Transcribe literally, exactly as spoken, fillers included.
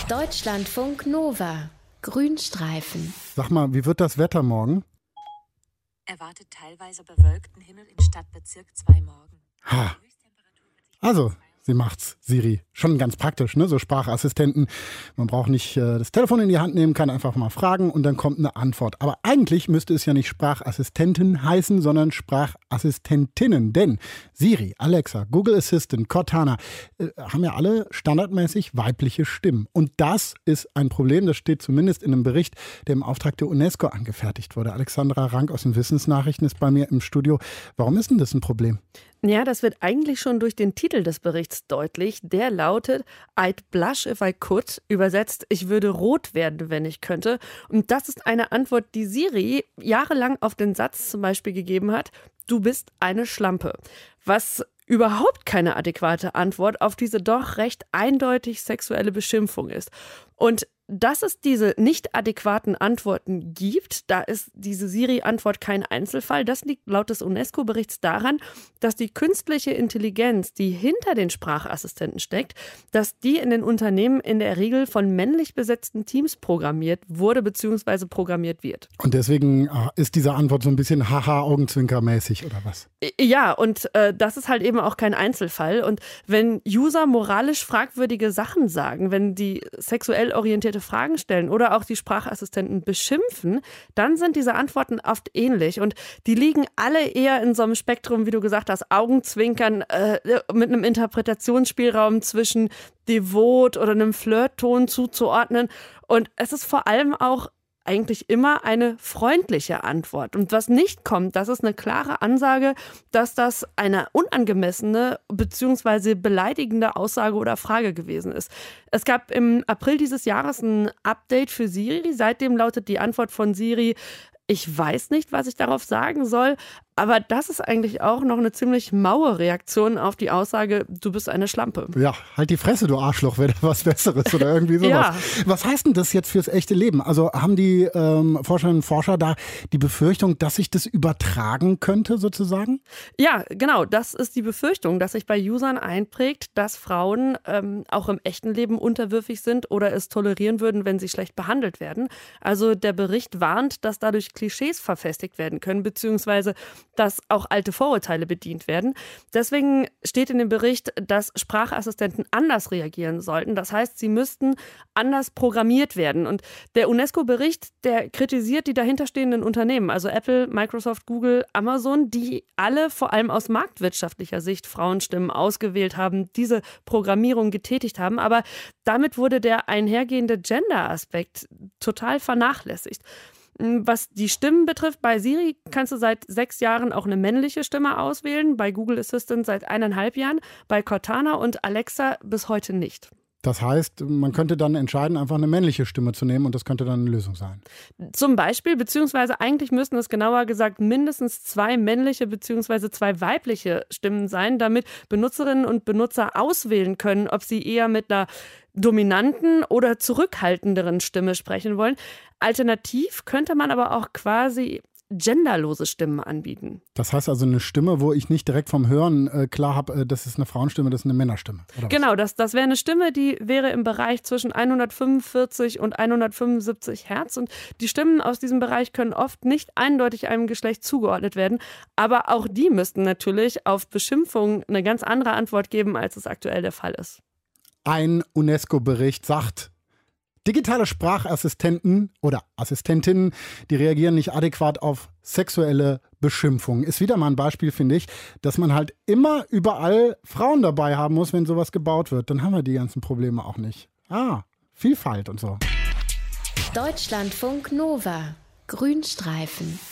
Deutschlandfunk Nova. Grünstreifen. Sag mal, wie wird das Wetter morgen? Erwartet teilweise bewölkten Himmel in Stadtbezirk zwei morgen. Ha. Also, sie macht's, Siri. Schon ganz praktisch, ne? So Sprachassistenten. Man braucht nicht äh, das Telefon in die Hand nehmen, kann einfach mal fragen und dann kommt eine Antwort. Aber eigentlich müsste es ja nicht Sprachassistenten heißen, sondern Sprachassistentinnen. Denn Siri, Alexa, Google Assistant, Cortana äh, haben ja alle standardmäßig weibliche Stimmen. Und das ist ein Problem, das steht zumindest in einem Bericht, der im Auftrag der UNESCO angefertigt wurde. Alexandra Rank aus den Wissensnachrichten ist bei mir im Studio. Warum ist denn das ein Problem? Ja, das wird eigentlich schon durch den Titel des Berichts deutlich. Der lautet I'd blush if I could, übersetzt, ich würde rot werden, wenn ich könnte. Und das ist eine Antwort, die Siri jahrelang auf den Satz zum Beispiel gegeben hat, du bist eine Schlampe. Was überhaupt keine adäquate Antwort auf diese doch recht eindeutig sexuelle Beschimpfung ist. Und dass es diese nicht adäquaten Antworten gibt, da ist diese Siri-Antwort kein Einzelfall. Das liegt laut des UNESCO-Berichts daran, dass die künstliche Intelligenz, die hinter den Sprachassistenten steckt, dass die in den Unternehmen in der Regel von männlich besetzten Teams programmiert wurde bzw. programmiert wird. Und deswegen ist diese Antwort so ein bisschen Haha-Augenzwinker-mäßig oder was? Ja, und äh, das ist halt eben auch kein Einzelfall. Und wenn User moralisch fragwürdige Sachen sagen, wenn die sexuell orientierte Fragen stellen oder auch die Sprachassistenten beschimpfen, dann sind diese Antworten oft ähnlich und die liegen alle eher in so einem Spektrum, wie du gesagt hast, Augenzwinkern äh, mit einem Interpretationsspielraum zwischen devot oder einem Flirtton zuzuordnen und es ist vor allem auch eigentlich immer eine freundliche Antwort. Und was nicht kommt, das ist eine klare Ansage, dass das eine unangemessene bzw. beleidigende Aussage oder Frage gewesen ist. Es gab im April dieses Jahres ein Update für Siri. Seitdem lautet die Antwort von Siri, ich weiß nicht, was ich darauf sagen soll, aber das ist eigentlich auch noch eine ziemlich maue Reaktion auf die Aussage, du bist eine Schlampe. Ja, halt die Fresse, du Arschloch, wäre da was Besseres oder irgendwie sowas. Ja. Was heißt denn das jetzt fürs echte Leben? Also haben die ähm, Forscherinnen und Forscher da die Befürchtung, dass sich das übertragen könnte sozusagen? Ja, genau, das ist die Befürchtung, dass sich bei Usern einprägt, dass Frauen ähm, auch im echten Leben unterwürfig sind oder es tolerieren würden, wenn sie schlecht behandelt werden. Also der Bericht warnt, dass dadurch Klischees verfestigt werden können, beziehungsweise dass auch alte Vorurteile bedient werden. Deswegen steht in dem Bericht, dass Sprachassistenten anders reagieren sollten. Das heißt, sie müssten anders programmiert werden. Und der UNESCO-Bericht, der kritisiert die dahinterstehenden Unternehmen, also Apple, Microsoft, Google, Amazon, die alle vor allem aus marktwirtschaftlicher Sicht Frauenstimmen ausgewählt haben, diese Programmierung getätigt haben. Aber damit wurde der einhergehende Gender-Aspekt total vernachlässigt. Was die Stimmen betrifft, bei Siri kannst du seit sechs Jahren auch eine männliche Stimme auswählen, bei Google Assistant seit eineinhalb Jahren, bei Cortana und Alexa bis heute nicht. Das heißt, man könnte dann entscheiden, einfach eine männliche Stimme zu nehmen und das könnte dann eine Lösung sein. Zum Beispiel, beziehungsweise eigentlich müssten es genauer gesagt mindestens zwei männliche beziehungsweise zwei weibliche Stimmen sein, damit Benutzerinnen und Benutzer auswählen können, ob sie eher mit einer dominanten oder zurückhaltenderen Stimme sprechen wollen. Alternativ könnte man aber auch quasi genderlose Stimmen anbieten. Das heißt also eine Stimme, wo ich nicht direkt vom Hören äh, klar habe, äh, das ist eine Frauenstimme, das ist eine Männerstimme. Oder was? Genau, das, das wäre eine Stimme, die wäre im Bereich zwischen hundertfünfundvierzig und hundertfünfundsiebzig Hertz. Und die Stimmen aus diesem Bereich können oft nicht eindeutig einem Geschlecht zugeordnet werden. Aber auch die müssten natürlich auf Beschimpfungen eine ganz andere Antwort geben, als es aktuell der Fall ist. Ein UNESCO-Bericht sagt, digitale Sprachassistenten oder Assistentinnen, die reagieren nicht adäquat auf sexuelle Beschimpfungen. Ist wieder mal ein Beispiel, finde ich, dass man halt immer überall Frauen dabei haben muss, wenn sowas gebaut wird. Dann haben wir die ganzen Probleme auch nicht. Ah, Vielfalt und so. Deutschlandfunk Nova. Grünstreifen.